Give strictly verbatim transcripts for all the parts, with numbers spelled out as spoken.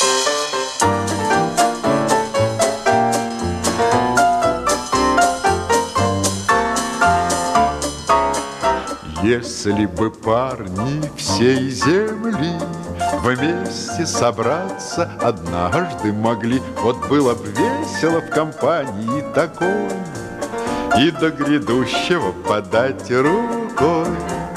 Если бы парни всей земли вместе собраться однажды могли, вот было бы весело в компании такой и до грядущего подать рукой.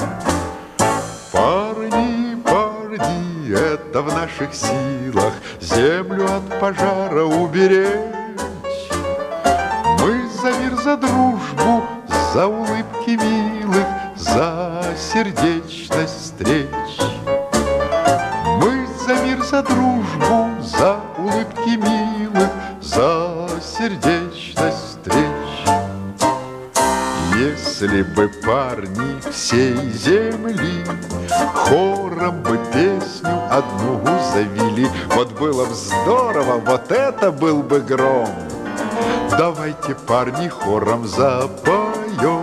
Парни, парни, это в наших силах землю от пожара уберечь. Мы за мир, за дружбу, за улыбки милых, за сердечность встреч. Мы за мир, за дружбу, за улыбки милых, за сердечность встреч. Если бы парни всей земли хором бы песню одну завели, вот было бы здорово, вот это был бы гром. Давайте, парни, хором запоем.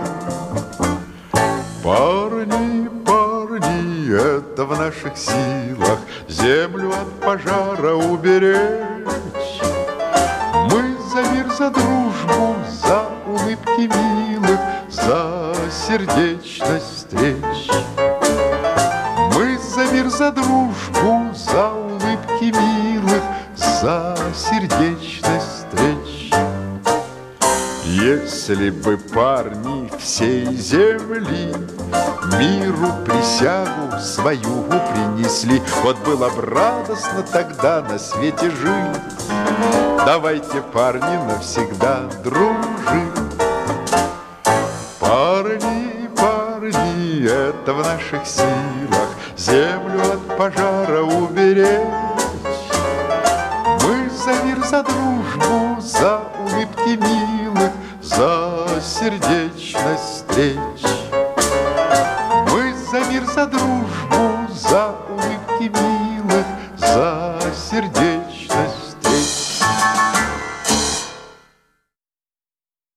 Парни, парни, это в наших силах землю от пожара уберечь. Мы за мир, за дружбу, за улыбки милых, за сердечность встреч. Мы за мир, за дружбу, за улыбки милых, за сердечность встреч. Если бы парни всей земли миру присягу свою принесли, вот было бы радостно тогда на свете жить. Давайте, парни, навсегда дружить. Парни, парни, это в наших силах землю от пожара уберечь. Мы за мир, за дружбу, за улыбки милых, за сердечность встреч. Мы за мир, за дружбу, за улыбки милых, за сердечность.